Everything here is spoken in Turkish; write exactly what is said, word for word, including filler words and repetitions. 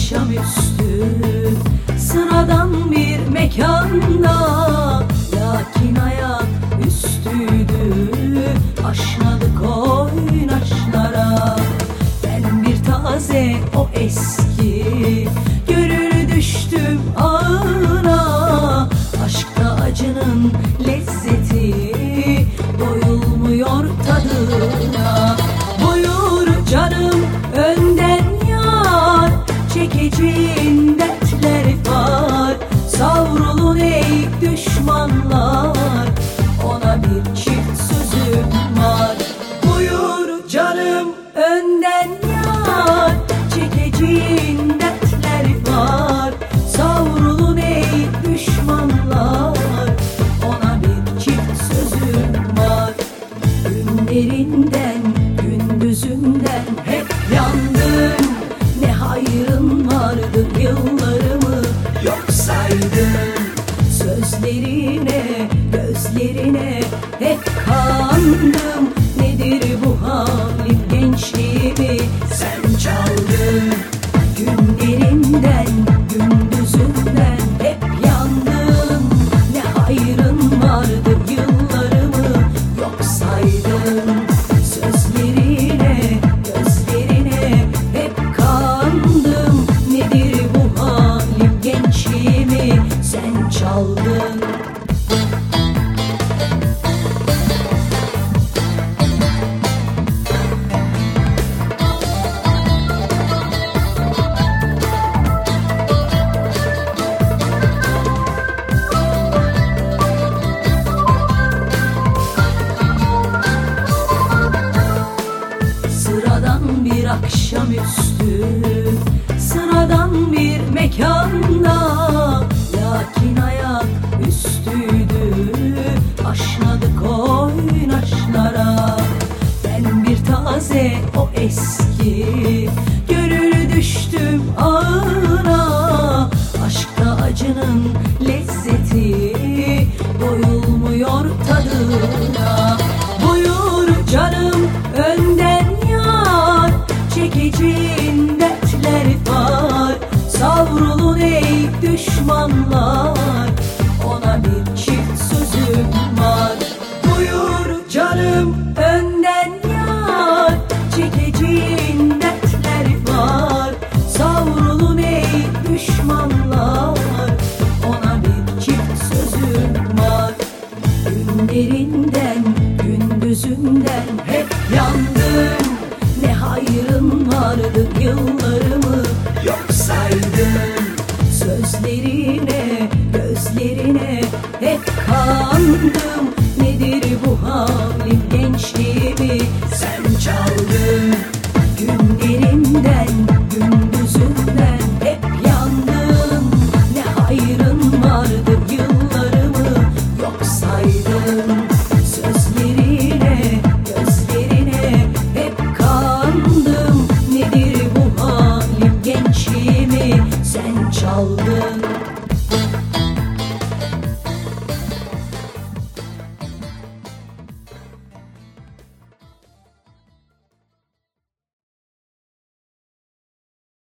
akşamüstü sıradan bir mekanda, lakin ayak üstüydü aşnadık oynaşlara. Ben bir taze o eski gönül düştüm ağına, aşkta acının lezzeti doyulmuyor tadına. Buyur canım önden yar, çekeceğin dertler var. Savrulun ey düşmanlar, ona bir çift sözüm var. Buyur canım önden yar, çekeceğin dertler var. Savrulun ey düşmanlar, ona bir çift sözüm var. Günlerinden gündüzünden hep yandım, ne hayrın vardı yıllarımı yok saydım. Sözlerine gözlerine hep kandım, nedir bu halim gençliğimi sen çaldın. Günlerinden gündüzünden hep yandım, ne hayrın vardı yıllarımı yok saydım. Sözlerine gözlerine hep kandım, nedir bu halim gençliğimi sen çaldın. Sıradan bir akşamüstü sıradan bir mekanda, lakin ayak üstüydü aşnadık oynaşlara. Ben bir taze o eski gönül düştüm ağına, aşkta acının lezzeti doyulmuyor tadına. Buyur canım önden yar, çekeceğin dertler var. Savrulun ey düşmanlar, ona bir çift sözüm var. Buyur canım önden yar, çekeceğin dertler var. Savrulun ey düşmanlar, ona bir çift sözüm var. Günlerinden gündüzünden hep yandım, ne hayrın vardı yıllarımı yok saydım. Sözlerine gözlerine hep kandım, nedir bu halim gençliğimi sen çaldın. Günlerinden gündüzünden hep yandım, ne hayrın vardı yıllarımı yok saydım. Sözlerine gözlerine hep kandım, nedir bu halim gençliğimi sen çaldın.